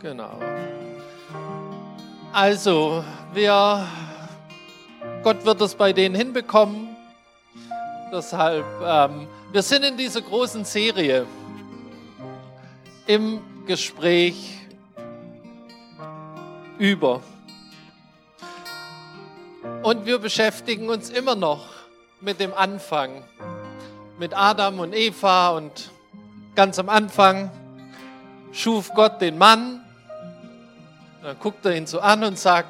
Genau. Also, Gott wird es bei denen hinbekommen. Deshalb, wir sind in dieser großen Serie im Gespräch über. Und wir beschäftigen uns immer noch mit dem Anfang, mit Adam und Eva. Und ganz am Anfang schuf Gott den Mann. Dann guckt er ihn so an und sagt,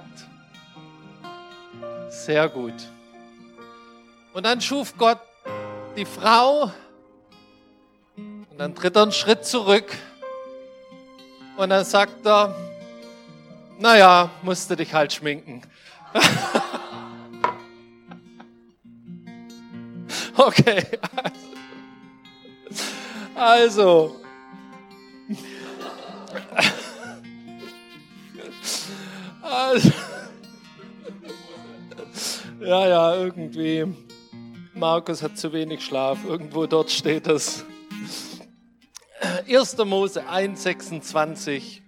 sehr gut. Und dann schuf Gott die Frau und dann tritt er einen Schritt zurück und dann sagt er, naja, musst du dich halt schminken. Okay, also. Ja, irgendwie. Markus hat zu wenig Schlaf. Irgendwo dort steht es. 1. Mose 1,26.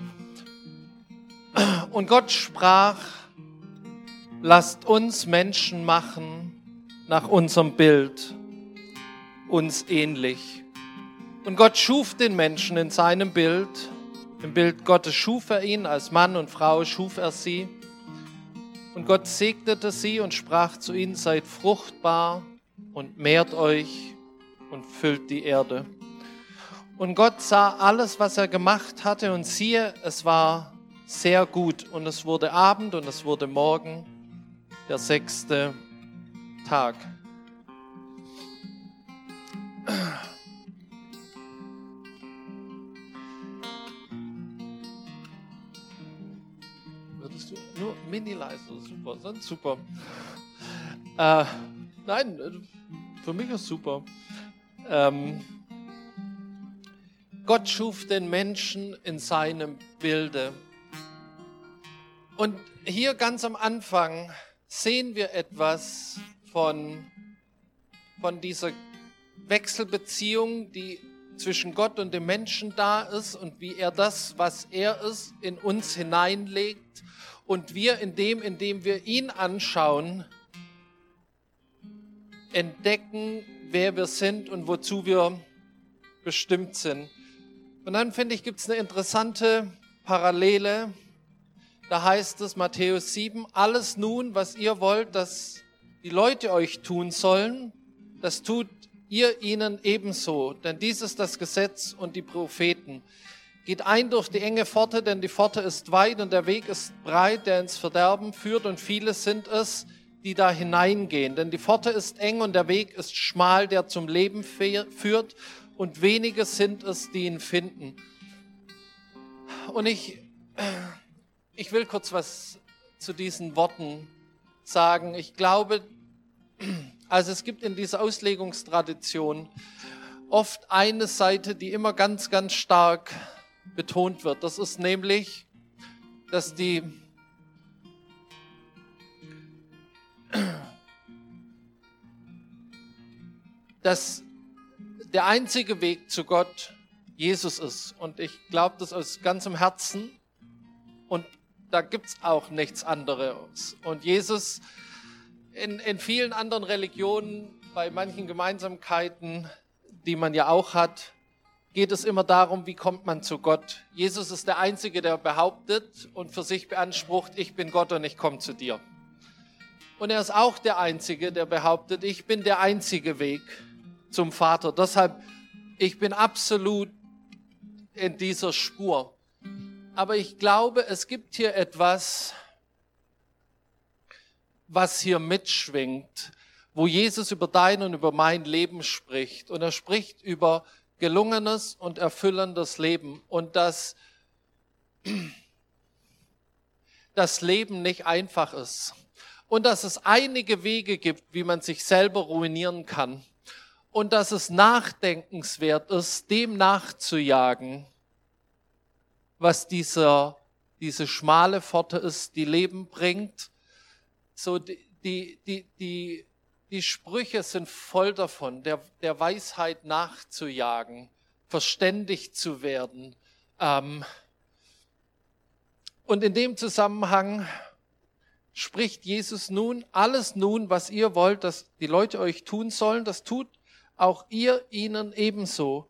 Und Gott sprach, lasst uns Menschen machen nach unserem Bild, uns ähnlich. Und Gott schuf den Menschen in seinem Bild. Im Bild Gottes schuf er ihn, als Mann und Frau schuf er sie. Und Gott segnete sie und sprach zu ihnen, seid fruchtbar und mehrt euch und füllt die Erde. Und Gott sah alles, was er gemacht hatte, und siehe, es war sehr gut. Und es wurde Abend und es wurde Morgen, der 6. Tag. Würdest du nur mini leise, super, sonst super. Nein, für mich ist super. Gott schuf den Menschen in seinem Bilde. Und hier ganz am Anfang sehen wir etwas von dieser Wechselbeziehung, die zwischen Gott und dem Menschen da ist und wie er das, was er ist, in uns hineinlegt und wir, indem wir ihn anschauen, entdecken, wer wir sind und wozu wir bestimmt sind. Und dann, finde ich, gibt es eine interessante Parallele. Da heißt es, Matthäus 7, alles nun, was ihr wollt, dass die Leute euch tun sollen, das tut ihr ihnen ebenso. Denn dies ist das Gesetz und die Propheten. Geht ein durch die enge Pforte, denn die Pforte ist weit und der Weg ist breit, der ins Verderben führt. Und viele sind es, die da hineingehen. Denn die Pforte ist eng und der Weg ist schmal, der zum Leben führt. Und wenige sind es, die ihn finden. Und ich will kurz was zu diesen Worten sagen. Ich glaube, also es gibt in dieser Auslegungstradition oft eine Seite, die immer ganz, ganz stark betont wird. Das ist nämlich, dass der einzige Weg zu Gott Jesus ist. Und ich glaube das aus ganzem Herzen. Und da gibt es auch nichts anderes. Und Jesus, in vielen anderen Religionen, bei manchen Gemeinsamkeiten, die man ja auch hat, geht es immer darum, wie kommt man zu Gott. Jesus ist der Einzige, der behauptet und für sich beansprucht, ich bin Gott und ich komme zu dir. Und er ist auch der Einzige, der behauptet, ich bin der einzige Weg zum Vater. Deshalb, ich bin absolut in dieser Spur. Aber ich glaube, es gibt hier etwas, was hier mitschwingt, wo Jesus über dein und über mein Leben spricht. Und er spricht über gelungenes und erfüllendes Leben. Und dass das Leben nicht einfach ist. Und dass es einige Wege gibt, wie man sich selber ruinieren kann. Und dass es nachdenkenswert ist, dem nachzujagen, was diese schmale Pforte ist, die Leben bringt. So die Sprüche sind voll davon, der Weisheit nachzujagen, verständig zu werden, Und in dem Zusammenhang spricht Jesus nun, alles nun, was ihr wollt, dass die Leute euch tun sollen, das tut auch ihr ihnen ebenso.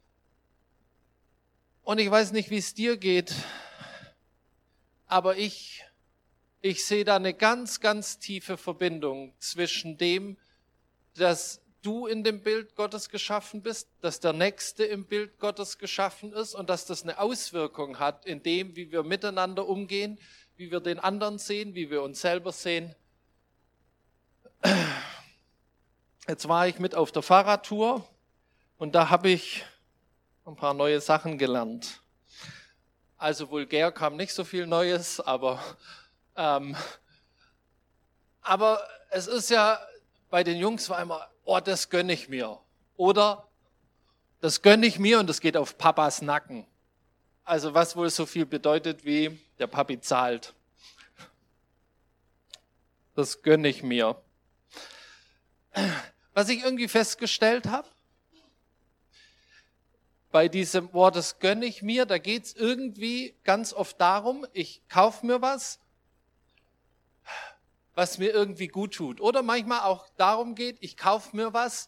Und ich weiß nicht, wie es dir geht, aber ich sehe da eine ganz, ganz tiefe Verbindung zwischen dem, dass du in dem Bild Gottes geschaffen bist, dass der Nächste im Bild Gottes geschaffen ist und dass das eine Auswirkung hat in dem, wie wir miteinander umgehen, wie wir den anderen sehen, wie wir uns selber sehen. Jetzt war ich mit auf der Fahrradtour und da habe ich ein paar neue Sachen gelernt. Also vulgär kam nicht so viel Neues, aber es ist ja, bei den Jungs war immer, oh, das gönne ich mir. Oder das gönne ich mir und das geht auf Papas Nacken. Also was wohl so viel bedeutet wie, der Papi zahlt. Das gönne ich mir. Was ich irgendwie festgestellt habe, bei diesem Wort, das gönne ich mir, da geht es irgendwie ganz oft darum, ich kaufe mir was mir irgendwie gut tut. Oder manchmal auch darum geht, ich kaufe mir was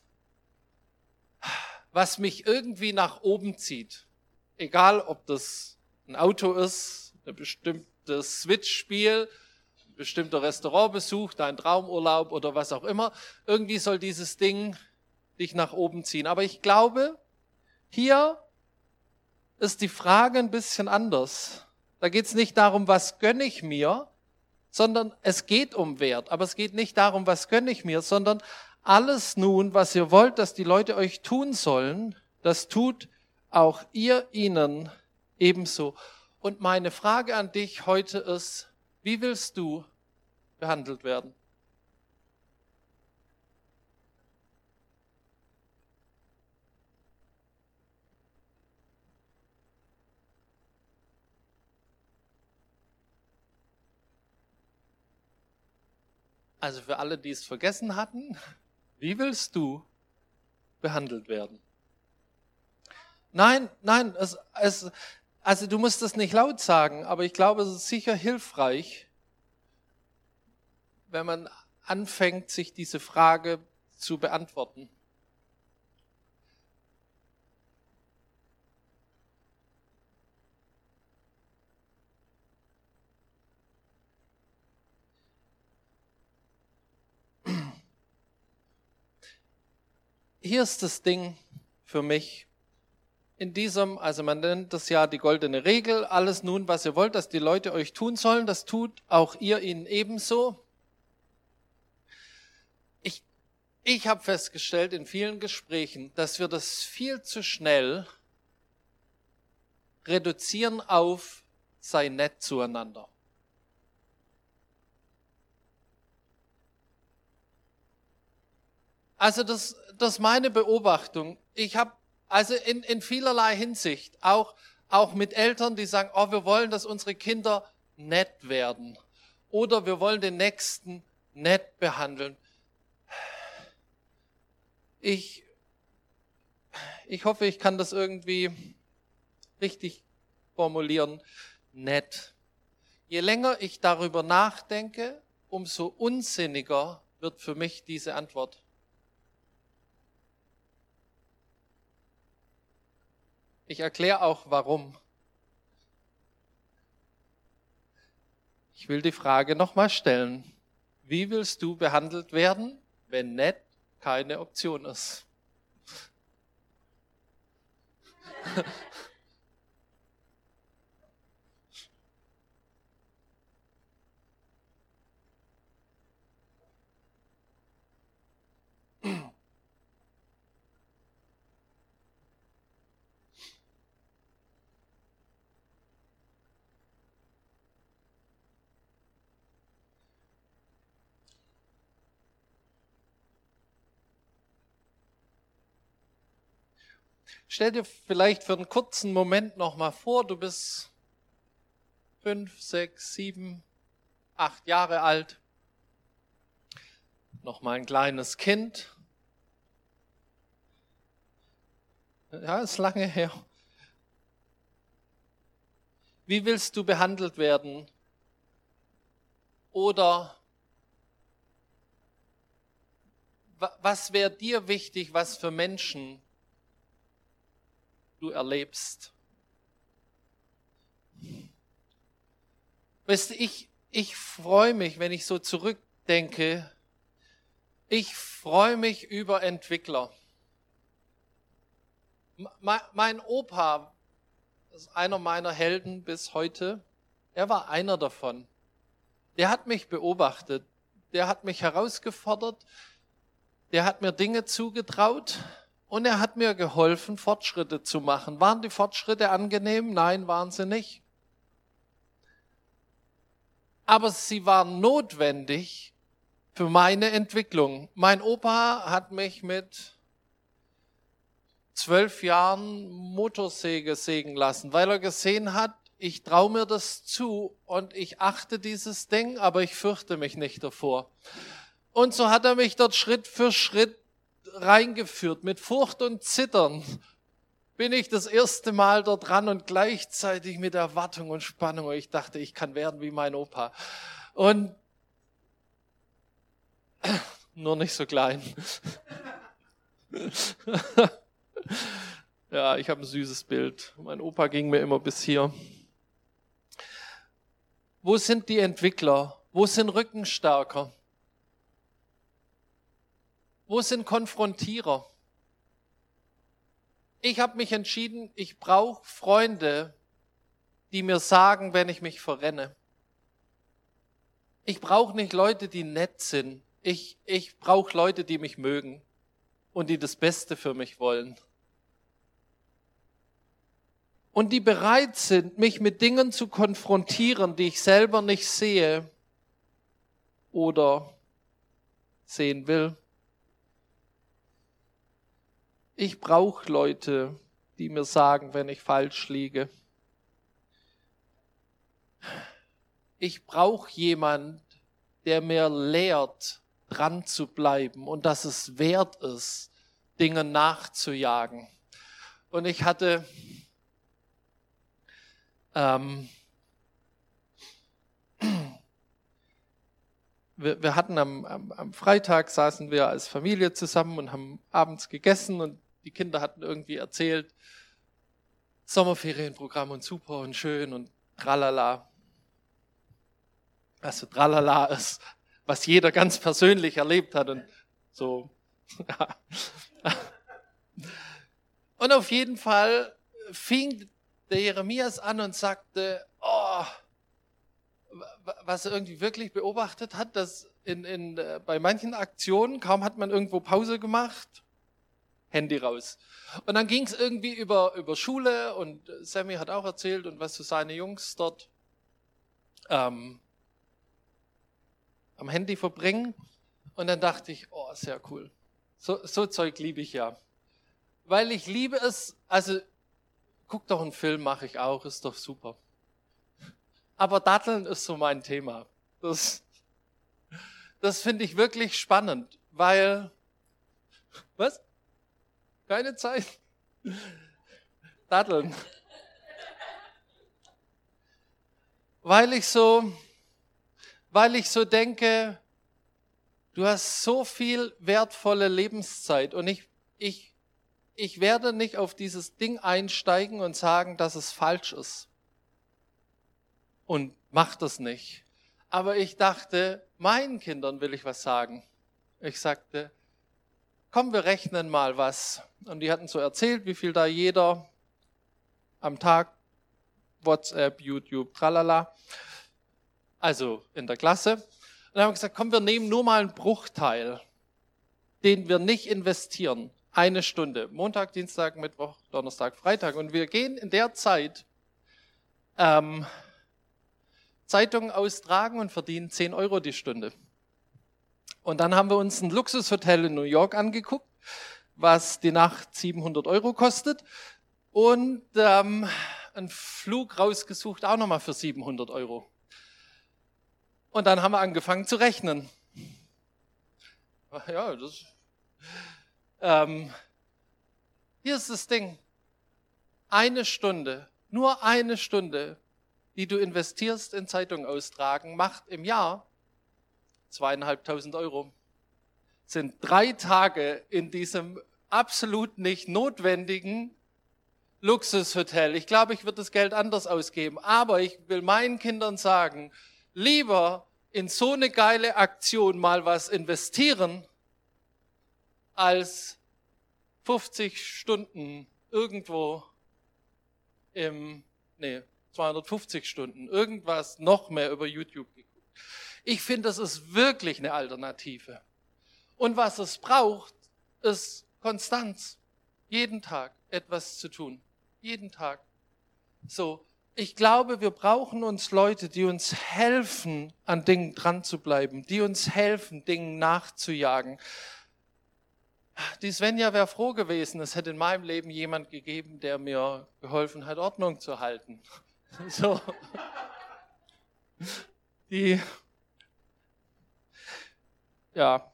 mich irgendwie nach oben zieht. Egal, ob das ein Auto ist, ein bestimmtes Switch-Spiel, ein bestimmter Restaurantbesuch, dein Traumurlaub oder was auch immer. Irgendwie soll dieses Ding dich nach oben ziehen. Aber ich glaube, hier ist die Frage ein bisschen anders. Da geht es nicht darum, was gönne ich mir, sondern es geht um Wert. Aber es geht nicht darum, was gönne ich mir, sondern alles nun, was ihr wollt, dass die Leute euch tun sollen, das tut auch ihr ihnen ebenso. Und meine Frage an dich heute ist, wie willst du behandelt werden? Also für alle, die es vergessen hatten, wie willst du behandelt werden? Nein, also du musst das nicht laut sagen, aber ich glaube, es ist sicher hilfreich, wenn man anfängt, sich diese Frage zu beantworten. Hier ist das Ding für mich. In diesem, also man nennt das ja die goldene Regel, alles nun, was ihr wollt, dass die Leute euch tun sollen, das tut auch ihr ihnen ebenso. Ich habe festgestellt in vielen Gesprächen, dass wir das viel zu schnell reduzieren auf sei nett zueinander. Also das ist meine Beobachtung. Ich habe also in vielerlei Hinsicht, auch mit Eltern, die sagen, oh, wir wollen, dass unsere Kinder nett werden. Oder wir wollen den Nächsten nett behandeln. Ich hoffe, ich kann das irgendwie richtig formulieren. Nett. Je länger ich darüber nachdenke, umso unsinniger wird für mich diese Antwort. Ich erkläre auch, warum. Ich will die Frage nochmal stellen. Wie willst du behandelt werden, wenn nett keine Option ist? Stell dir vielleicht für einen kurzen Moment nochmal vor, du bist 5, 6, 7, 8 Jahre alt, nochmal ein kleines Kind. Ja, ist lange her. Wie willst du behandelt werden? Oder was wäre dir wichtig, was für Menschen du erlebst? Weißt du, ich freue mich, wenn ich so zurückdenke, ich freue mich über Entwickler. Mein Opa ist einer meiner Helden bis heute. Er war einer davon. Der hat mich beobachtet, der hat mich herausgefordert, der hat mir Dinge zugetraut und er hat mir geholfen, Fortschritte zu machen. Waren die Fortschritte angenehm? Nein, waren sie nicht. Aber sie waren notwendig für meine Entwicklung. Mein Opa hat mich mit 12 Jahren Motorsäge sägen lassen, weil er gesehen hat, ich traue mir das zu und ich achte dieses Ding, aber ich fürchte mich nicht davor. Und so hat er mich dort Schritt für Schritt reingeführt. Mit Furcht und Zittern bin ich das erste Mal dort dran und gleichzeitig mit Erwartung und Spannung. Und ich dachte, ich kann werden wie mein Opa. Und nur nicht so klein. Ja, ich habe ein süßes Bild. Mein Opa ging mir immer bis hier. Wo sind die Entwickler? Wo sind Rückenstärker? Wo sind Konfrontierer? Ich habe mich entschieden, ich brauche Freunde, die mir sagen, wenn ich mich verrenne. Ich brauche nicht Leute, die nett sind. Ich brauche Leute, die mich mögen und die das Beste für mich wollen. Und die bereit sind, mich mit Dingen zu konfrontieren, die ich selber nicht sehe oder sehen will. Ich brauche Leute, die mir sagen, wenn ich falsch liege. Ich brauche jemanden, der mir lehrt, dran zu bleiben und dass es wert ist, Dingen nachzujagen. Und ich hatte wir hatten am Freitag, saßen wir als Familie zusammen und haben abends gegessen und die Kinder hatten irgendwie erzählt, Sommerferienprogramm und super und schön und tralala. Also tralala ist, was jeder ganz persönlich erlebt hat und so. Und auf jeden Fall fing der Jeremias an und sagte, was er irgendwie wirklich beobachtet hat, dass bei manchen Aktionen, kaum hat man irgendwo Pause gemacht, Handy raus. Und dann ging es irgendwie über Schule und Sammy hat auch erzählt und was so seine Jungs dort am Handy verbringen. Und dann dachte ich, sehr cool. So Zeug liebe ich ja. Weil ich liebe es, also guck doch einen Film, mache ich auch, ist doch super. Aber Datteln ist so mein Thema. Das finde ich wirklich spannend, weil, was? Keine Zeit? Datteln. Weil ich so denke, du hast so viel wertvolle Lebenszeit und ich werde nicht auf dieses Ding einsteigen und sagen, dass es falsch ist. Und mach das nicht. Aber ich dachte, meinen Kindern will ich was sagen. Ich sagte, komm, wir rechnen mal was. Und die hatten so erzählt, wie viel da jeder am Tag WhatsApp, YouTube, tralala, also in der Klasse. Und dann haben wir gesagt, komm, wir nehmen nur mal einen Bruchteil, den wir nicht investieren. 1 Stunde. Montag, Dienstag, Mittwoch, Donnerstag, Freitag. Und wir gehen in der Zeit Zeitungen austragen und verdienen 10 € die Stunde. Und dann haben wir uns ein Luxushotel in New York angeguckt, was die Nacht 700 € kostet und einen Flug rausgesucht, auch nochmal für 700 €. Und dann haben wir angefangen zu rechnen. Ja, hier ist das Ding. 1 Stunde, nur 1 Stunde die du investierst in Zeitung austragen, macht im Jahr 2.500 Euro. Sind 3 Tage in diesem absolut nicht notwendigen Luxushotel. Ich glaube, ich würde das Geld anders ausgeben. Aber ich will meinen Kindern sagen, lieber in so eine geile Aktion mal was investieren, als 50 Stunden irgendwo 250 Stunden, irgendwas noch mehr über YouTube geguckt. Ich finde, das ist wirklich eine Alternative. Und was es braucht, ist Konstanz. Jeden Tag etwas zu tun. Jeden Tag. So, ich glaube, wir brauchen uns Leute, die uns helfen, an Dingen dran zu bleiben, die uns helfen, Dingen nachzujagen. Die Svenja wäre froh gewesen, es hätte in meinem Leben jemand gegeben, der mir geholfen hat, Ordnung zu halten. So. Ja.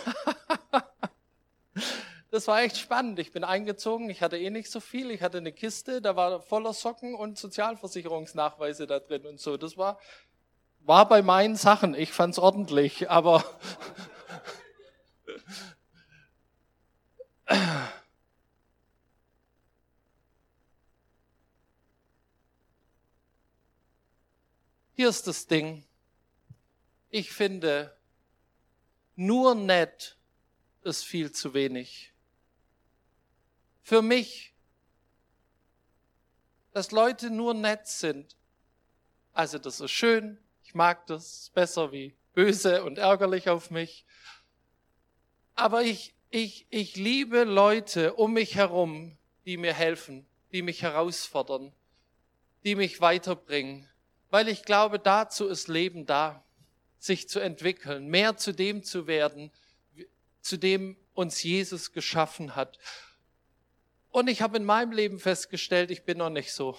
Das war echt spannend. Ich bin eingezogen, ich hatte nicht so viel. Ich hatte eine Kiste, da war voller Socken und Sozialversicherungsnachweise da drin und so. Das war bei meinen Sachen. Ich fand's ordentlich, aber hier ist das Ding. Ich finde, nur nett ist viel zu wenig. Für mich, dass Leute nur nett sind, also das ist schön, ich mag das, ist besser wie böse und ärgerlich auf mich. Aber ich liebe Leute um mich herum, die mir helfen, die mich herausfordern, die mich weiterbringen, weil ich glaube, dazu ist Leben da, sich zu entwickeln, mehr zu dem zu werden, zu dem uns Jesus geschaffen hat. Und ich habe in meinem Leben festgestellt, ich bin noch nicht so.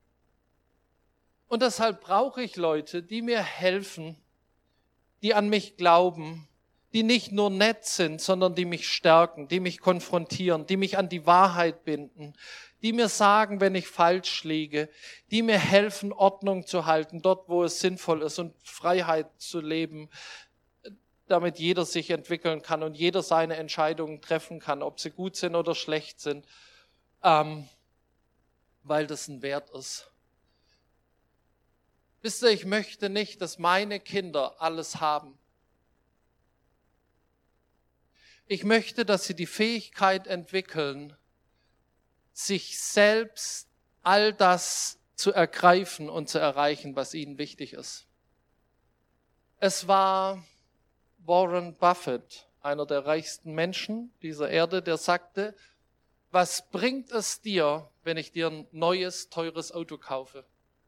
Und deshalb brauche ich Leute, die mir helfen, die an mich glauben, die nicht nur nett sind, sondern die mich stärken, die mich konfrontieren, die mich an die Wahrheit binden, die mir sagen, wenn ich falsch liege, die mir helfen, Ordnung zu halten, dort, wo es sinnvoll ist und Freiheit zu leben, damit jeder sich entwickeln kann und jeder seine Entscheidungen treffen kann, ob sie gut sind oder schlecht sind, weil das ein Wert ist. Wisst ihr, ich möchte nicht, dass meine Kinder alles haben. Ich möchte, dass sie die Fähigkeit entwickeln, sich selbst all das zu ergreifen und zu erreichen, was ihnen wichtig ist. Es war Warren Buffett, einer der reichsten Menschen dieser Erde, der sagte, was bringt es dir, wenn ich dir ein neues, teures Auto kaufe?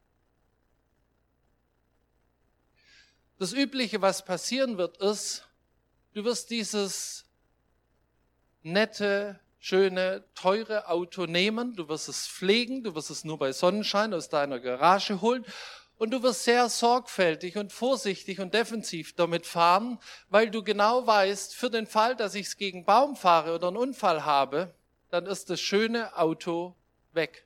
Das Übliche, was passieren wird, ist, du wirst dieses nette, schöne, teure Auto nehmen, du wirst es pflegen, du wirst es nur bei Sonnenschein aus deiner Garage holen und du wirst sehr sorgfältig und vorsichtig und defensiv damit fahren, weil du genau weißt, für den Fall, dass ich es gegen Baum fahre oder einen Unfall habe, dann ist das schöne Auto weg.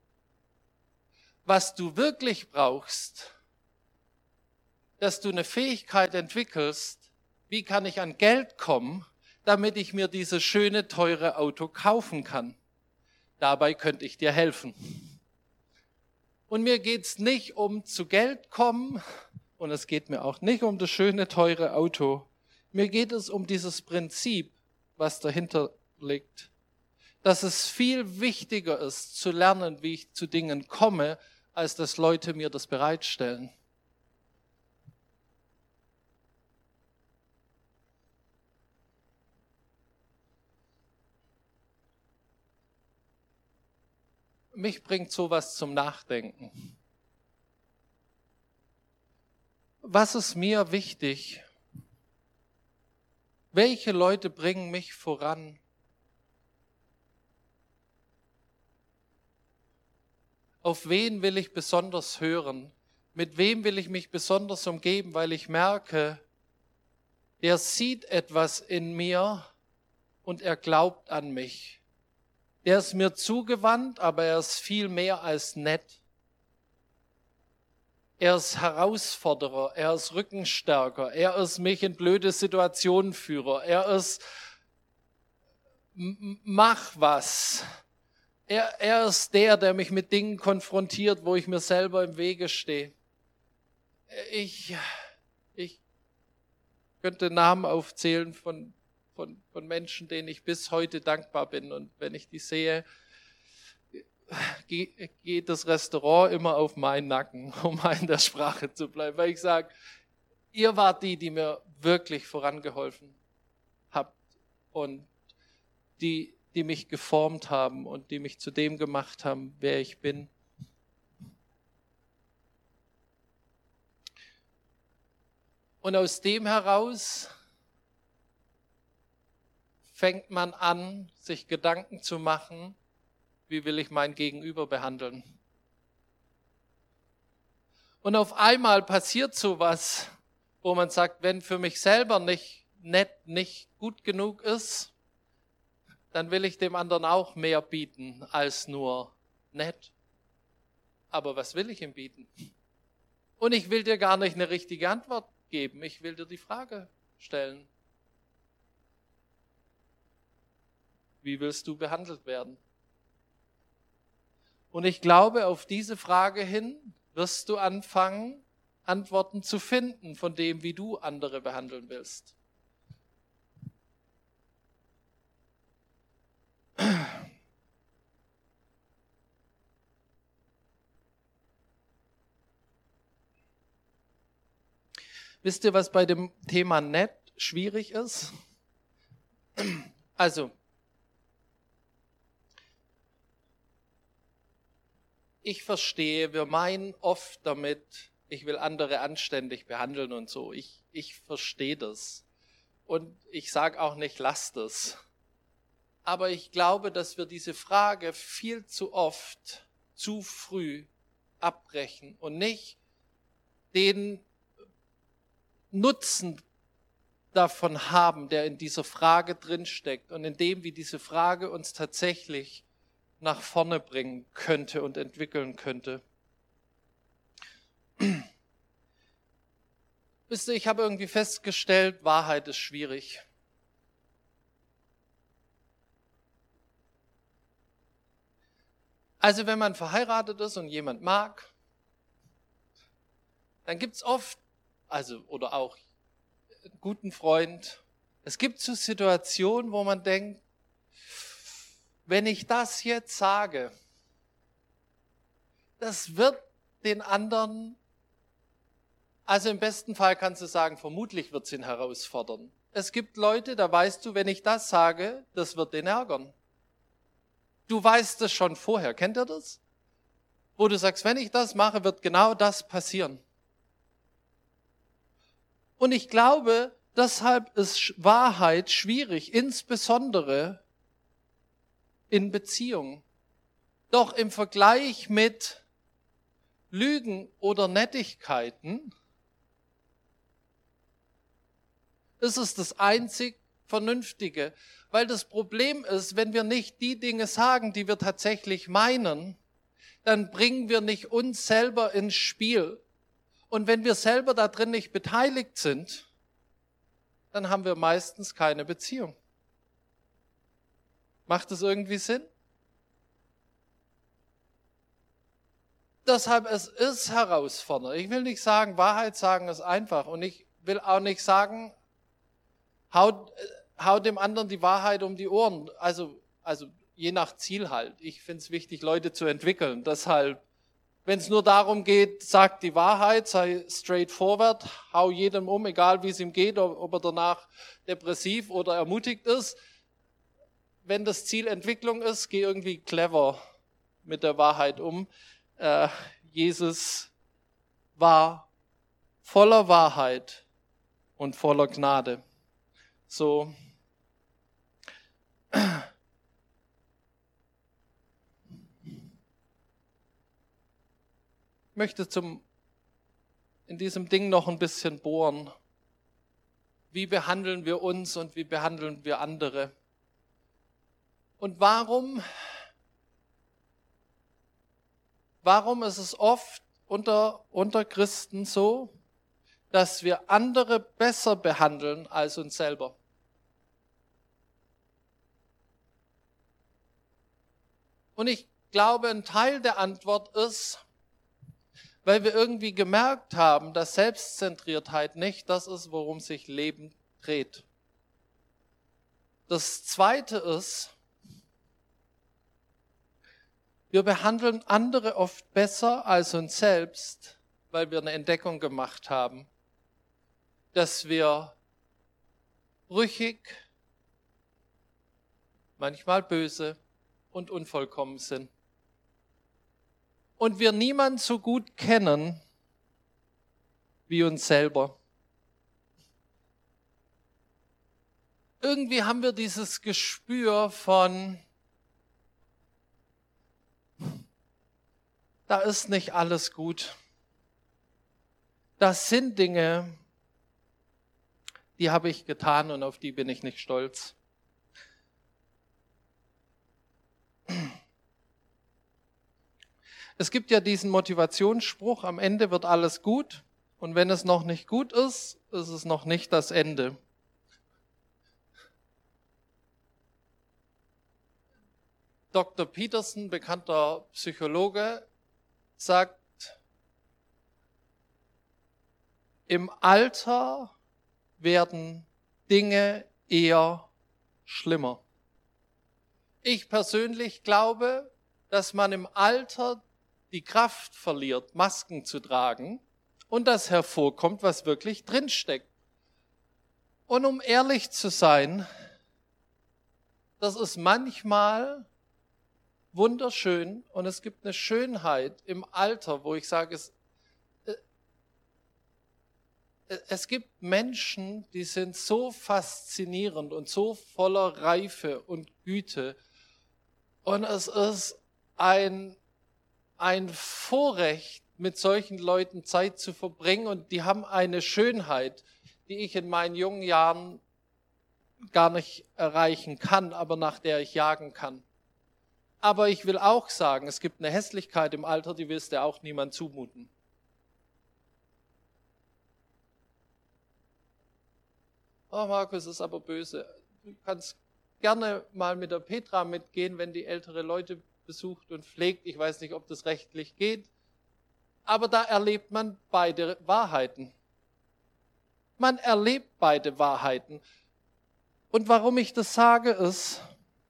Was du wirklich brauchst, dass du eine Fähigkeit entwickelst, wie kann ich an Geld kommen, damit ich mir dieses schöne, teure Auto kaufen kann. Dabei könnte ich dir helfen. Und mir geht's nicht um zu Geld kommen und es geht mir auch nicht um das schöne, teure Auto. Mir geht es um dieses Prinzip, was dahinter liegt. Dass es viel wichtiger ist, zu lernen, wie ich zu Dingen komme, als dass Leute mir das bereitstellen. Mich bringt sowas zum Nachdenken. Was ist mir wichtig? Welche Leute bringen mich voran? Auf wen will ich besonders hören? Mit wem will ich mich besonders umgeben, weil ich merke, er sieht etwas in mir und er glaubt an mich. Er ist mir zugewandt, aber er ist viel mehr als nett. Er ist Herausforderer, er ist Rückenstärker, er ist mich in blöde Situationen Führer, er ist mach was. Er ist der mich mit Dingen konfrontiert, wo ich mir selber im Wege stehe. Ich könnte Namen aufzählen von Menschen, denen ich bis heute dankbar bin. Und wenn ich die sehe, geht das Restaurant immer auf meinen Nacken, um mal in der Sprache zu bleiben. Weil ich sage, ihr wart die mir wirklich vorangeholfen habt und die mich geformt haben und die mich zu dem gemacht haben, wer ich bin. Und aus dem heraus fängt man an, sich Gedanken zu machen, wie will ich mein Gegenüber behandeln. Und auf einmal passiert sowas, wo man sagt, wenn für mich selber nicht nett, nicht gut genug ist, dann will ich dem anderen auch mehr bieten als nur nett. Aber was will ich ihm bieten? Und ich will dir gar nicht eine richtige Antwort geben, ich will dir die Frage stellen. Wie willst du behandelt werden? Und ich glaube, auf diese Frage hin wirst du anfangen, Antworten zu finden von dem, wie du andere behandeln willst. Wisst ihr, was bei dem Thema nett schwierig ist? Also, ich verstehe, wir meinen oft damit, ich will andere anständig behandeln und so. Ich verstehe das. Und ich sage auch nicht, lasst es. Aber ich glaube, dass wir diese Frage viel zu oft, zu früh abbrechen und nicht den Nutzen davon haben, der in dieser Frage drinsteckt und in dem, wie diese Frage uns tatsächlich nach vorne bringen könnte und entwickeln könnte. Wisst ihr, ich habe irgendwie festgestellt, Wahrheit ist schwierig. Also wenn man verheiratet ist und jemand mag, dann gibt es oft, oder auch einen guten Freund, es gibt so Situationen, wo man denkt, wenn ich das jetzt sage, das wird den anderen, also im besten Fall kannst du sagen, vermutlich wird es ihn herausfordern. Es gibt Leute, da weißt du, wenn ich das sage, das wird den ärgern. Du weißt es schon vorher, kennt ihr das? Wo du sagst, wenn ich das mache, wird genau das passieren. Und ich glaube, deshalb ist Wahrheit schwierig, insbesondere in Beziehungen. Doch im Vergleich mit Lügen oder Nettigkeiten ist es das einzig Vernünftige. Weil das Problem ist, wenn wir nicht die Dinge sagen, die wir tatsächlich meinen, dann bringen wir nicht uns selber ins Spiel. Und wenn wir selber da drin nicht beteiligt sind, dann haben wir meistens keine Beziehung. Macht das irgendwie Sinn? Deshalb, es ist herausfordernd. Ich will nicht sagen, Wahrheit sagen ist einfach. Und ich will auch nicht sagen, hau dem anderen die Wahrheit um die Ohren. Also je nach Ziel halt. Ich finde es wichtig, Leute zu entwickeln. Deshalb, wenn es nur darum geht, sag die Wahrheit, sei straightforward, hau jedem um, egal wie es ihm geht, ob er danach depressiv oder ermutigt ist. Wenn das Ziel Entwicklung ist, geh irgendwie clever mit der Wahrheit um. Jesus war voller Wahrheit und voller Gnade. So. Ich möchte in diesem Ding noch ein bisschen bohren. Wie behandeln wir uns und wie behandeln wir andere? Und warum ist es oft unter Christen so, dass wir andere besser behandeln als uns selber. Und ich glaube, ein Teil der Antwort ist, weil wir irgendwie gemerkt haben, dass Selbstzentriertheit nicht das ist, worum sich Leben dreht. Das Zweite ist, wir behandeln andere oft besser als uns selbst, weil wir eine Entdeckung gemacht haben, dass wir brüchig, manchmal böse und unvollkommen sind. Und wir niemanden so gut kennen wie uns selber. Irgendwie haben wir dieses Gespür von, da ist nicht alles gut. Das sind Dinge, die habe ich getan und auf die bin ich nicht stolz. Es gibt ja diesen Motivationsspruch, am Ende wird alles gut und wenn es noch nicht gut ist, ist es noch nicht das Ende. Dr. Peterson, bekannter Psychologe, sagt, im Alter werden Dinge eher schlimmer. Ich persönlich glaube, dass man im Alter die Kraft verliert, Masken zu tragen und das hervorkommt, was wirklich drinsteckt. Und um ehrlich zu sein, das ist manchmal wunderschön und es gibt eine Schönheit im Alter, wo ich sage, es gibt Menschen, die sind so faszinierend und so voller Reife und Güte und es ist ein Vorrecht, mit solchen Leuten Zeit zu verbringen und die haben eine Schönheit, die ich in meinen jungen Jahren gar nicht erreichen kann, aber nach der ich jagen kann. Aber ich will auch sagen, es gibt eine Hässlichkeit im Alter, die willst du auch niemand zumuten. Oh, Markus ist aber böse. Du kannst gerne mal mit der Petra mitgehen, wenn die ältere Leute besucht und pflegt. Ich weiß nicht, ob das rechtlich geht. Aber da erlebt man beide Wahrheiten. Man erlebt beide Wahrheiten. Und warum ich das sage, ist,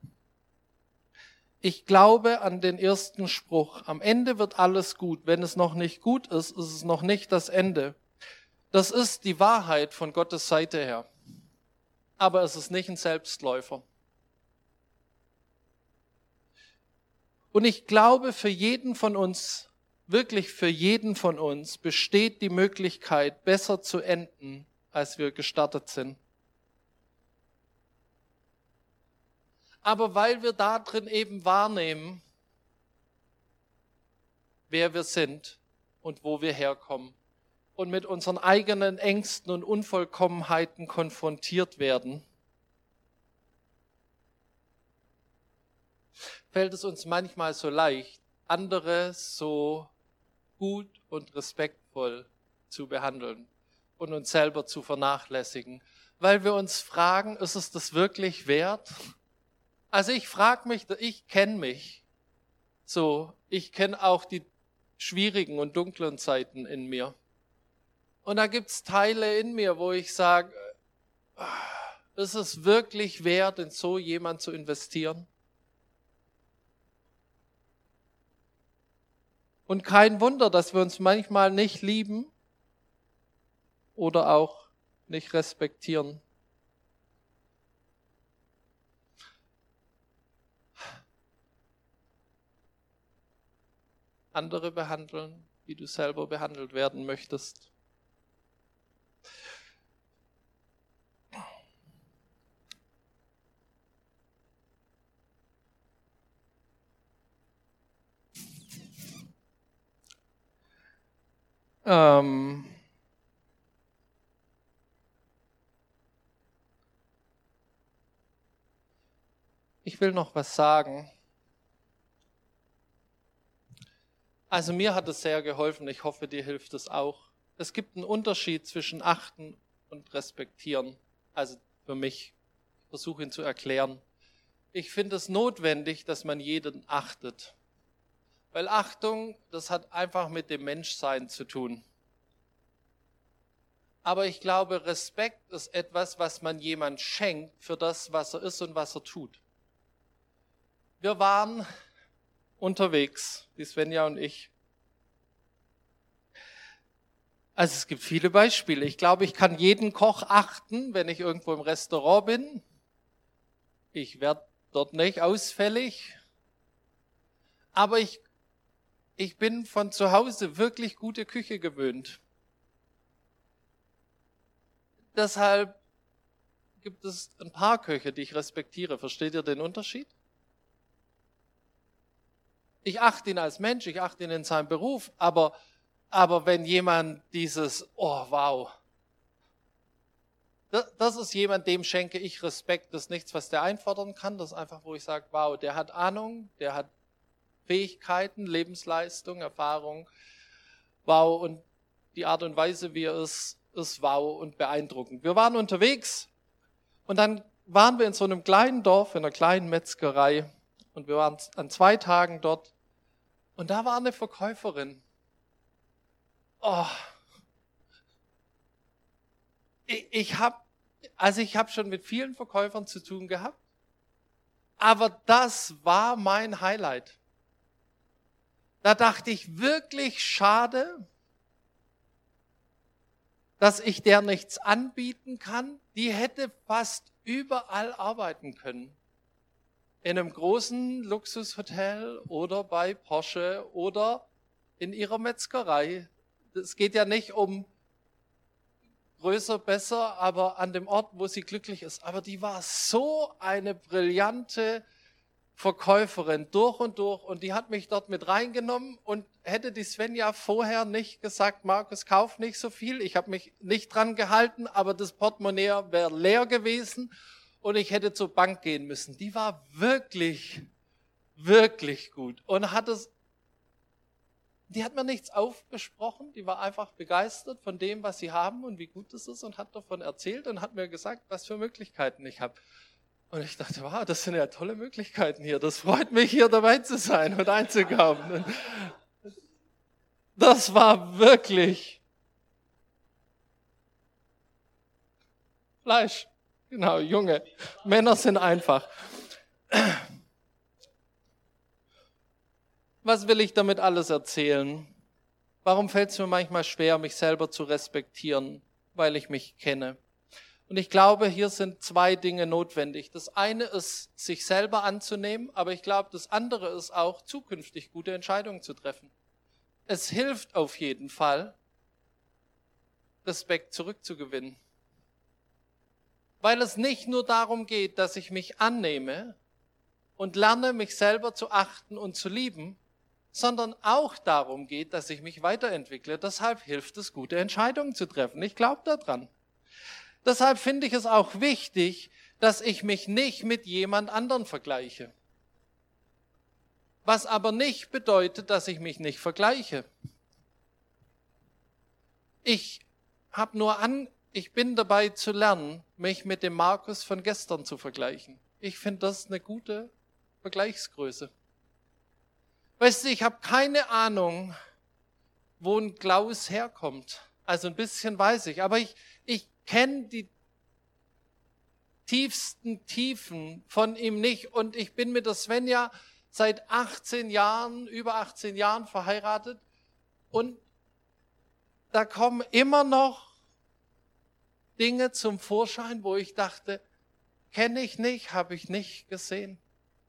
ich glaube an den ersten Spruch. Am Ende wird alles gut. Wenn es noch nicht gut ist, ist es noch nicht das Ende. Das ist die Wahrheit von Gottes Seite her. Aber es ist nicht ein Selbstläufer. Und ich glaube, für jeden von uns, wirklich für jeden von uns, besteht die Möglichkeit, besser zu enden, als wir gestartet sind. Aber weil wir da drin eben wahrnehmen, wer wir sind und wo wir herkommen und mit unseren eigenen Ängsten und Unvollkommenheiten konfrontiert werden, fällt es uns manchmal so leicht, andere so gut und respektvoll zu behandeln und uns selber zu vernachlässigen, weil wir uns fragen, ist es das wirklich wert? Also ich frage mich, ich kenne mich so, ich kenne auch die schwierigen und dunklen Zeiten in mir. Und da gibt es Teile in mir, wo ich sage, ist es wirklich wert, in so jemand zu investieren? Und kein Wunder, dass wir uns manchmal nicht lieben oder auch nicht respektieren. Andere behandeln, wie du selber behandelt werden möchtest. Ich will noch was sagen. Also mir hat es sehr geholfen, ich hoffe, dir hilft es auch. Es gibt einen Unterschied zwischen achten und respektieren. Also für mich, ich versuche ihn zu erklären. Ich finde es notwendig, dass man jeden achtet. Weil Achtung, das hat einfach mit dem Menschsein zu tun. Aber ich glaube, Respekt ist etwas, was man jemand schenkt für das, was er ist und was er tut. Wir waren unterwegs, die Svenja und ich. Also es gibt viele Beispiele. Ich glaube, ich kann jeden Koch achten, wenn ich irgendwo im Restaurant bin. Ich werde dort nicht ausfällig. Aber ich bin von zu Hause wirklich gute Küche gewöhnt. Deshalb gibt es ein paar Köche, die ich respektiere. Versteht ihr den Unterschied? Ich achte ihn als Mensch, ich achte ihn in seinem Beruf, aber wenn jemand dieses, oh wow, das ist jemand, dem schenke ich Respekt. Das ist nichts, was der einfordern kann, das ist einfach, wo ich sage, wow, der hat Ahnung, der hat Fähigkeiten, Lebensleistung, Erfahrung, wow, und die Art und Weise, wie er ist wow und beeindruckend. Wir waren unterwegs und dann waren wir in so einem kleinen Dorf, in einer kleinen Metzgerei und wir waren an 2 Tagen dort und da war eine Verkäuferin. Oh, ich habe schon mit vielen Verkäufern zu tun gehabt, aber das war mein Highlight. Da dachte ich, wirklich schade, dass ich der nichts anbieten kann. Die hätte fast überall arbeiten können. In einem großen Luxushotel oder bei Porsche oder in ihrer Metzgerei. Es geht ja nicht um größer, besser, aber an dem Ort, wo sie glücklich ist. Aber die war so eine brillante Verkäuferin durch und die hat mich dort mit reingenommen und hätte die Svenja vorher nicht gesagt, Markus, kauf nicht so viel. Ich habe mich nicht dran gehalten, aber das Portemonnaie wäre leer gewesen und ich hätte zur Bank gehen müssen. Die war wirklich, wirklich gut und die hat mir nichts aufgesprochen, die war einfach begeistert von dem, was sie haben und wie gut es ist und hat davon erzählt und hat mir gesagt, was für Möglichkeiten ich habe. Und ich dachte, wow, das sind ja tolle Möglichkeiten hier. Das freut mich, hier dabei zu sein und einzukaufen. Und das war wirklich Fleisch. Genau, Junge. Männer sind einfach. Was will ich damit alles erzählen? Warum fällt es mir manchmal schwer, mich selber zu respektieren? Weil ich mich kenne. Und ich glaube, hier sind 2 Dinge notwendig. Das eine ist, sich selber anzunehmen, aber ich glaube, das andere ist auch, zukünftig gute Entscheidungen zu treffen. Es hilft auf jeden Fall, Respekt zurückzugewinnen. Weil es nicht nur darum geht, dass ich mich annehme und lerne, mich selber zu achten und zu lieben, sondern auch darum geht, dass ich mich weiterentwickle. Deshalb hilft es, gute Entscheidungen zu treffen. Ich glaube daran. Deshalb finde ich es auch wichtig, dass ich mich nicht mit jemand anderen vergleiche. Was aber nicht bedeutet, dass ich mich nicht vergleiche. Ich bin dabei zu lernen, mich mit dem Markus von gestern zu vergleichen. Ich finde das eine gute Vergleichsgröße. Weißt du, ich habe keine Ahnung, wo ein Klaus herkommt. Also ein bisschen weiß ich, aber ich kenne die tiefsten Tiefen von ihm nicht und ich bin mit der Svenja seit über 18 Jahren verheiratet und da kommen immer noch Dinge zum Vorschein, wo ich dachte, kenne ich nicht, habe ich nicht gesehen.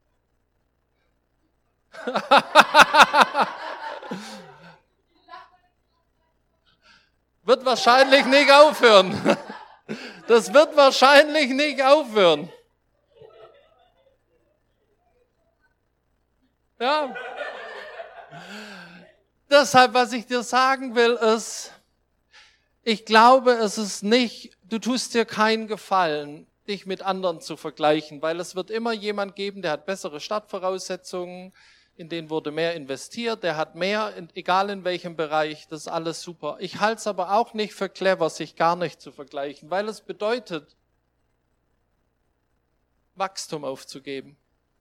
Wird wahrscheinlich nicht aufhören. Das wird wahrscheinlich nicht aufhören. Ja. Deshalb, was ich dir sagen will, ist, ich glaube, es ist nicht, du tust dir keinen Gefallen, dich mit anderen zu vergleichen, weil es wird immer jemand geben, der hat bessere Startvoraussetzungen, in den wurde mehr investiert, der hat mehr, egal in welchem Bereich, das ist alles super. Ich halte es aber auch nicht für clever, sich gar nicht zu vergleichen, weil es bedeutet, Wachstum aufzugeben.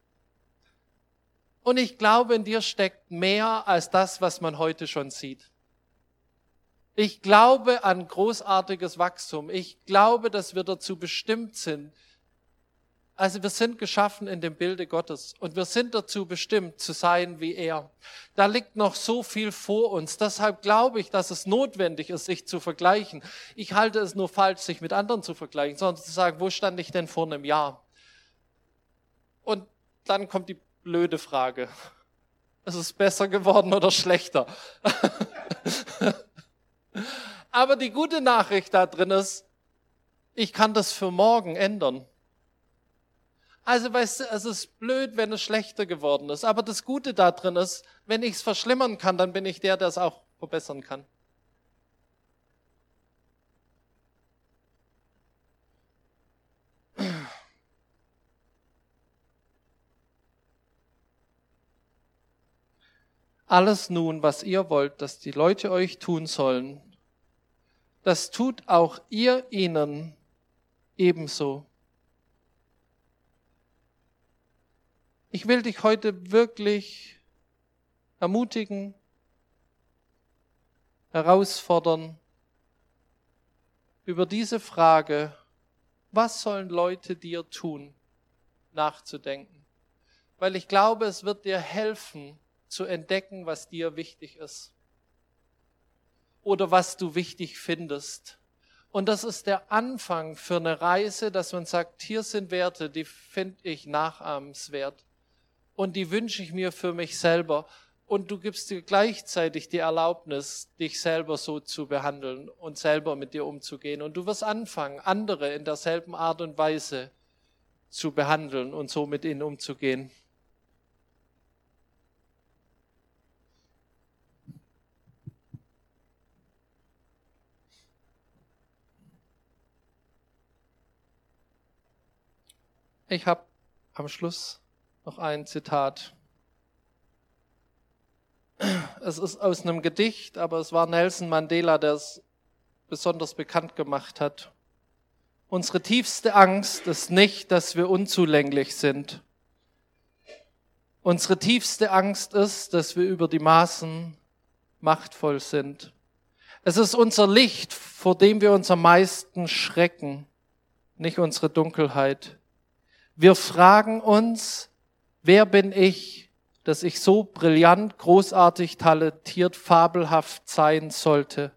Und ich glaube, in dir steckt mehr als das, was man heute schon sieht. Ich glaube an großartiges Wachstum. Ich glaube, dass wir dazu bestimmt sind. Also wir sind geschaffen in dem Bilde Gottes und wir sind dazu bestimmt zu sein wie er. Da liegt noch so viel vor uns. Deshalb glaube ich, dass es notwendig ist, sich zu vergleichen. Ich halte es nur falsch, sich mit anderen zu vergleichen, sondern zu sagen, wo stand ich denn vor einem Jahr? Und dann kommt die blöde Frage. Ist es besser geworden oder schlechter? Aber die gute Nachricht da drin ist, ich kann das für morgen ändern. Also weißt du, es ist blöd, wenn es schlechter geworden ist. Aber das Gute da drin ist, wenn ich es verschlimmern kann, dann bin ich der es auch verbessern kann. Alles nun, was ihr wollt, dass die Leute euch tun sollen, das tut auch ihr ihnen ebenso. Ich will dich heute wirklich ermutigen, herausfordern, über diese Frage, was sollen Leute dir tun, nachzudenken. Weil ich glaube, es wird dir helfen, zu entdecken, was dir wichtig ist. Oder was du wichtig findest. Und das ist der Anfang für eine Reise, dass man sagt, hier sind Werte, die finde ich nachahmenswert. Und die wünsche ich mir für mich selber. Und du gibst dir gleichzeitig die Erlaubnis, dich selber so zu behandeln und selber mit dir umzugehen. Und du wirst anfangen, andere in derselben Art und Weise zu behandeln und so mit ihnen umzugehen. Ich habe am Schluss noch ein Zitat. Es ist aus einem Gedicht, aber es war Nelson Mandela, der es besonders bekannt gemacht hat. Unsere tiefste Angst ist nicht, dass wir unzulänglich sind. Unsere tiefste Angst ist, dass wir über die Maßen machtvoll sind. Es ist unser Licht, vor dem wir uns am meisten schrecken, nicht unsere Dunkelheit. Wir fragen uns, wer bin ich, dass ich so brillant, großartig, talentiert, fabelhaft sein sollte?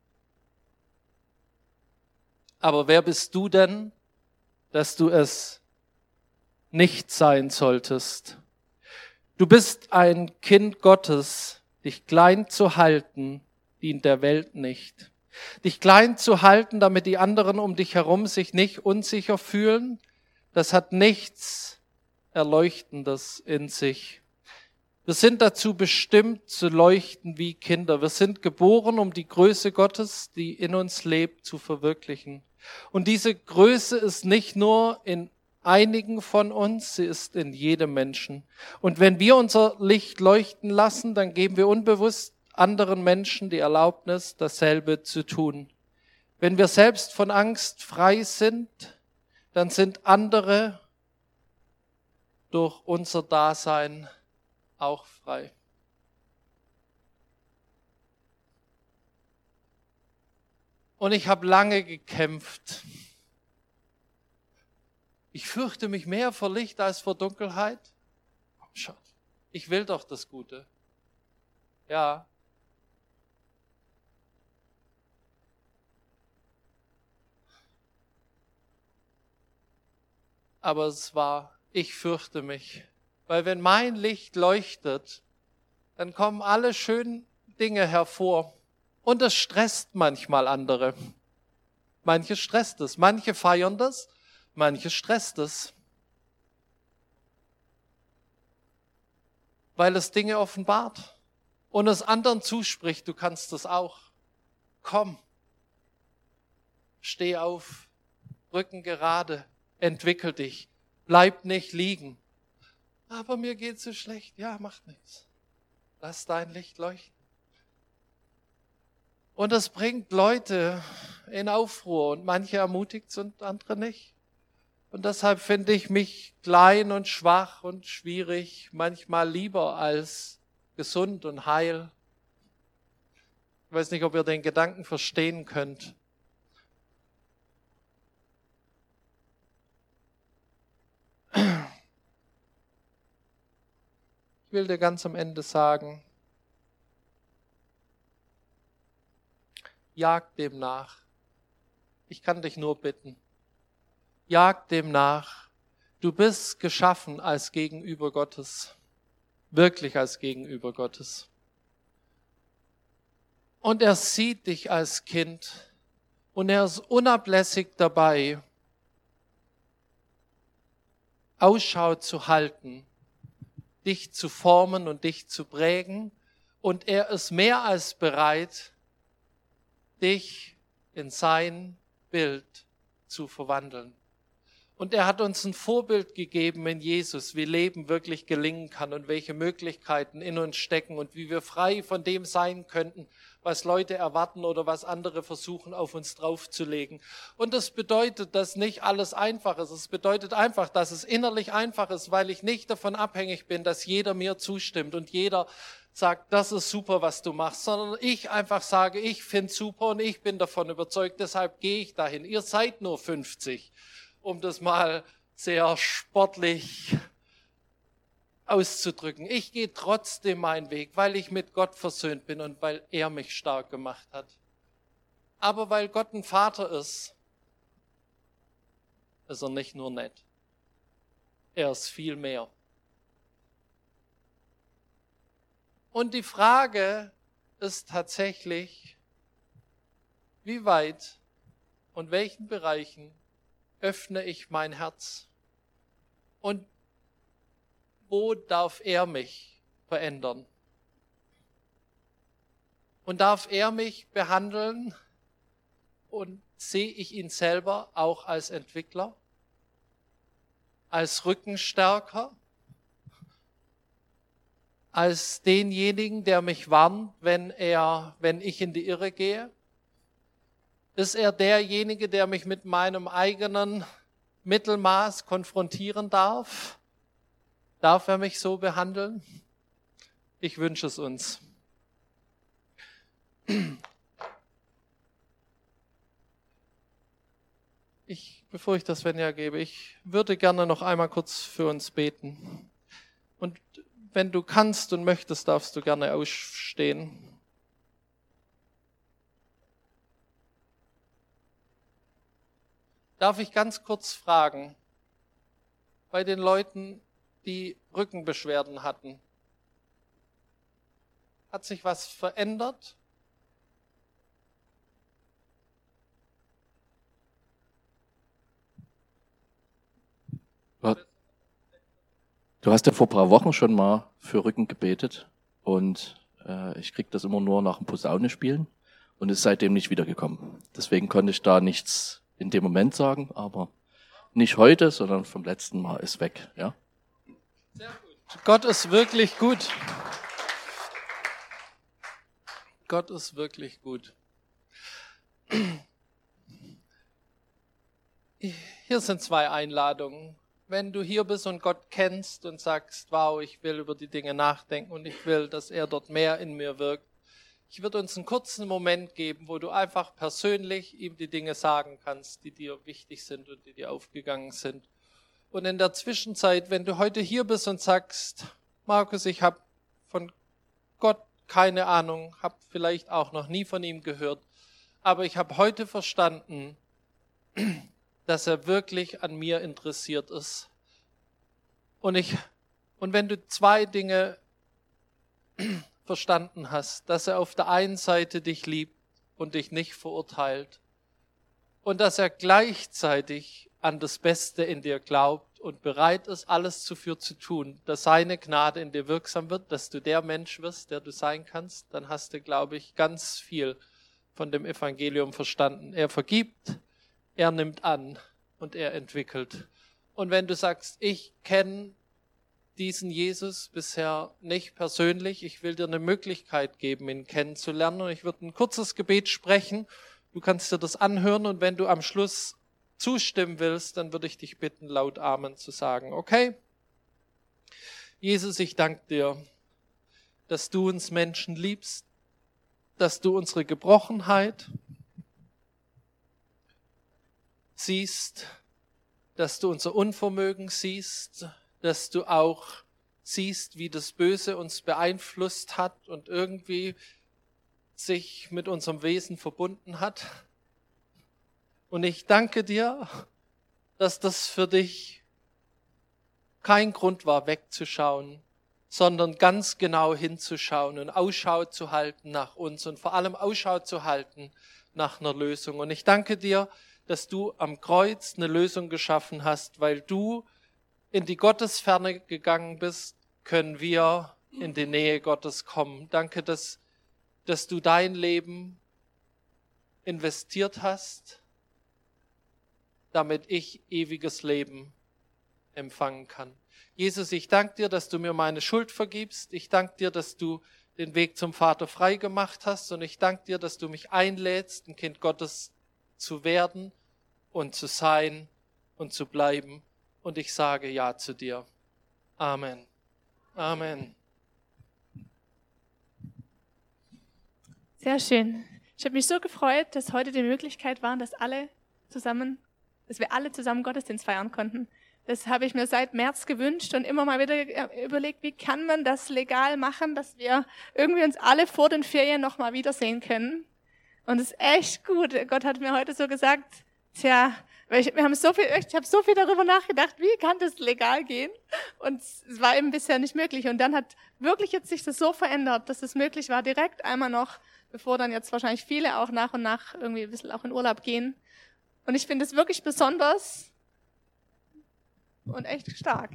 Aber wer bist du denn, dass du es nicht sein solltest? Du bist ein Kind Gottes, dich klein zu halten, dient der Welt nicht. Dich klein zu halten, damit die anderen um dich herum sich nicht unsicher fühlen, das hat nichts Erleuchtendes in sich. Wir sind dazu bestimmt, zu leuchten wie Kinder. Wir sind geboren, um die Größe Gottes, die in uns lebt, zu verwirklichen. Und diese Größe ist nicht nur in einigen von uns, sie ist in jedem Menschen. Und wenn wir unser Licht leuchten lassen, dann geben wir unbewusst anderen Menschen die Erlaubnis, dasselbe zu tun. Wenn wir selbst von Angst frei sind, dann sind andere durch unser Dasein auch frei. Und ich habe lange gekämpft. Ich fürchte mich mehr vor Licht als vor Dunkelheit. Komm schon, ich will doch das Gute. Ja. Aber es war, ich fürchte mich. Weil wenn mein Licht leuchtet, dann kommen alle schönen Dinge hervor. Und das stresst manchmal andere. Manche stresst es, manche feiern das, manche stresst es. Weil es Dinge offenbart und es anderen zuspricht, du kannst es auch. Komm, steh auf, Rücken gerade, entwickel dich, bleib nicht liegen. Aber mir geht's so schlecht. Ja, macht nichts. Lass dein Licht leuchten. Und das bringt Leute in Aufruhr und manche ermutigt und andere nicht. Und deshalb finde ich mich klein und schwach und schwierig manchmal lieber als gesund und heil. Ich weiß nicht, ob ihr den Gedanken verstehen könnt. Ich will dir ganz am Ende sagen, jag dem nach. Ich kann dich nur bitten. Jag dem nach. Du bist geschaffen als Gegenüber Gottes. Wirklich als Gegenüber Gottes. Und er sieht dich als Kind. Und er ist unablässig dabei, Ausschau zu halten, dich zu formen und dich zu prägen. Und er ist mehr als bereit, dich in sein Bild zu verwandeln. Und er hat uns ein Vorbild gegeben in Jesus, wie Leben wirklich gelingen kann und welche Möglichkeiten in uns stecken und wie wir frei von dem sein könnten, was Leute erwarten oder was andere versuchen, auf uns draufzulegen. Und das bedeutet, dass nicht alles einfach ist. Es bedeutet einfach, dass es innerlich einfach ist, weil ich nicht davon abhängig bin, dass jeder mir zustimmt und jeder sagt, das ist super, was du machst, sondern ich einfach sage, ich finde es super und ich bin davon überzeugt, deshalb gehe ich dahin. Ihr seid nur 50, um das mal sehr sportlich auszudrücken. Ich gehe trotzdem meinen Weg, weil ich mit Gott versöhnt bin und weil er mich stark gemacht hat. Aber weil Gott ein Vater ist er nicht nur nett. Er ist viel mehr. Und die Frage ist tatsächlich, wie weit und welchen Bereichen öffne ich mein Herz? Und wo darf er mich verändern? Und darf er mich behandeln? Und sehe ich ihn selber auch als Entwickler? Als Rückenstärker? Als denjenigen, der mich warnt, wenn ich in die Irre gehe? Ist er derjenige, der mich mit meinem eigenen Mittelmaß konfrontieren darf? Darf er mich so behandeln? Ich wünsche es uns. Bevor ich das Svenja gebe, ich würde gerne noch einmal kurz für uns beten. Und wenn du kannst und möchtest, darfst du gerne aufstehen. Darf ich ganz kurz fragen, bei den Leuten, die Rückenbeschwerden hatten, hat sich was verändert? Du hast ja vor ein paar Wochen schon mal für Rücken gebetet und ich krieg das immer nur nach dem Posaune spielen und ist seitdem nicht wiedergekommen. Deswegen konnte ich da nichts in dem Moment sagen, aber nicht heute, sondern vom letzten Mal ist weg. Ja? Sehr gut. Gott ist wirklich gut. Gott ist wirklich gut. Hier sind 2 Einladungen. Wenn du hier bist und Gott kennst und sagst, wow, ich will über die Dinge nachdenken und ich will, dass er dort mehr in mir wirkt, ich würde uns einen kurzen Moment geben, wo du einfach persönlich ihm die Dinge sagen kannst, die dir wichtig sind und die dir aufgegangen sind. Und in der Zwischenzeit, wenn du heute hier bist und sagst, Markus, ich habe von Gott keine Ahnung, habe vielleicht auch noch nie von ihm gehört, aber ich habe heute verstanden, dass er wirklich an mir interessiert ist. Und wenn du 2 Dinge verstanden hast, dass er auf der einen Seite dich liebt und dich nicht verurteilt und dass er gleichzeitig an das Beste in dir glaubt und bereit ist, alles dafür zu tun, dass seine Gnade in dir wirksam wird, dass du der Mensch wirst, der du sein kannst, dann hast du, glaube ich, ganz viel von dem Evangelium verstanden. Er vergibt, er nimmt an und er entwickelt. Und wenn du sagst, ich kenne diesen Jesus bisher nicht persönlich. Ich will dir eine Möglichkeit geben, ihn kennenzulernen. Und ich würde ein kurzes Gebet sprechen. Du kannst dir das anhören und wenn du am Schluss zustimmen willst, dann würde ich dich bitten, laut Amen zu sagen. Okay? Jesus, ich danke dir, dass du uns Menschen liebst, dass du unsere Gebrochenheit siehst, dass du unser Unvermögen siehst, dass du auch siehst, wie das Böse uns beeinflusst hat und irgendwie sich mit unserem Wesen verbunden hat. Und ich danke dir, dass das für dich kein Grund war, wegzuschauen, sondern ganz genau hinzuschauen und Ausschau zu halten nach uns und vor allem Ausschau zu halten nach einer Lösung. Und ich danke dir, dass du am Kreuz eine Lösung geschaffen hast, weil du in die Gottesferne gegangen bist, können wir in die Nähe Gottes kommen. Danke, dass du dein Leben investiert hast, damit ich ewiges Leben empfangen kann. Jesus, ich danke dir, dass du mir meine Schuld vergibst. Ich danke dir, dass du den Weg zum Vater frei gemacht hast. Und ich danke dir, dass du mich einlädst, ein Kind Gottes zu werden und zu sein und zu bleiben. Und ich sage Ja zu dir. Amen. Amen. Sehr schön. Ich habe mich so gefreut, dass heute die Möglichkeit war, dass wir alle zusammen Gottesdienst feiern konnten. Das habe ich mir seit März gewünscht und immer mal wieder überlegt, wie kann man das legal machen, dass wir irgendwie uns alle vor den Ferien noch mal wiedersehen können. Und es ist echt gut. Gott hat mir heute so gesagt, ich habe so viel darüber nachgedacht, wie kann das legal gehen? Und es war eben bisher nicht möglich. Und dann hat wirklich jetzt sich das so verändert, dass es möglich war, direkt einmal noch, bevor dann jetzt wahrscheinlich viele auch nach und nach irgendwie ein bisschen auch in Urlaub gehen. Und ich finde es wirklich besonders und echt stark.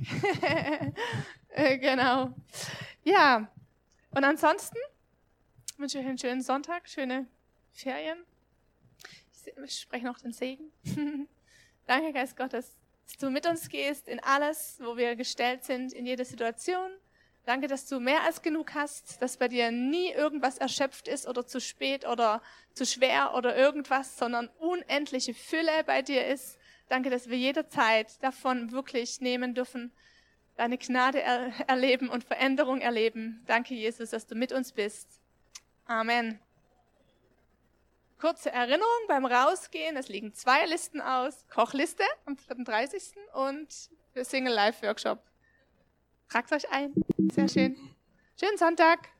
Genau. Ja, und ansonsten wünsche ich euch einen schönen Sonntag, schöne Ferien. Ich spreche noch den Segen. Danke, Geist Gottes, dass du mit uns gehst in alles, wo wir gestellt sind, in jede Situation. Danke, dass du mehr als genug hast, dass bei dir nie irgendwas erschöpft ist oder zu spät oder zu schwer oder irgendwas, sondern unendliche Fülle bei dir ist. Danke, dass wir jederzeit davon wirklich nehmen dürfen, deine Gnade erleben und Veränderung erleben. Danke, Jesus, dass du mit uns bist. Amen. Kurze Erinnerung beim Rausgehen, es liegen 2 Listen aus. Kochliste am 34. und für Single Life Workshop. Tragt euch ein. Sehr schön. Schönen Sonntag.